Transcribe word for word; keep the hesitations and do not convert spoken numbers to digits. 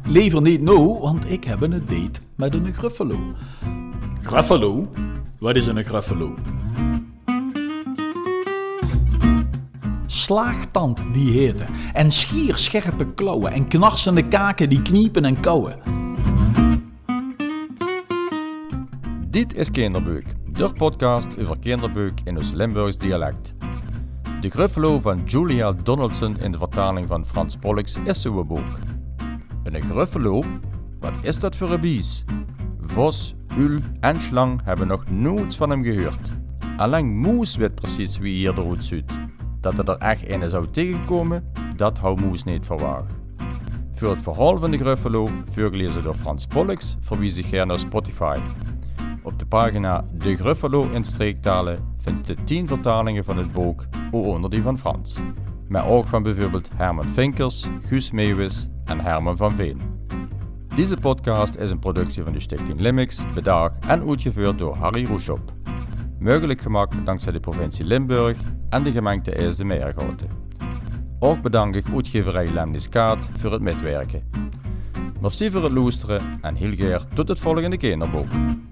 Liever niet nou, want ik heb een date met een Gruffalo. Gruffalo? Wat is een Gruffalo? Slaagtand die heten en schier scherpe klauwen en knarsende kaken die kniepen en kauwen. Dit is Kinderbuik, de podcast over kinderbuik in ons Limburgs dialect. De Gruffalo van Julia Donaldson in de vertaling van Frans Pollux is zo'n boek. Een Gruffalo? Wat is dat voor een bies? Vos, ul en slang hebben nog nooit van hem gehoord. Alleen Moes weet precies wie hier eruit ziet. Dat hij er echt een zou tegenkomen, dat houdt Moes niet verwacht. Voor het verhaal van de Gruffalo, voorgelezen door Frans Pollux, verwijs ik hier naar Spotify. Op de pagina De Gruffalo in streektalen vindt de tien vertalingen van het boek, ook onder die van Frans. Maar ook van bijvoorbeeld Herman Vinkers, Guus Meeuwis en Herman van Veen. Deze podcast is een productie van de Stichting Limix, bedacht en uitgevoerd door Harry Roeshop. Mogelijk gemaakt dankzij de provincie Limburg en de gemeente IJsselmeergoten. Ook bedank ik uitgeverij Lemniskaat voor het metwerken. Merci voor het luisteren en heel graag tot het volgende kinderboek.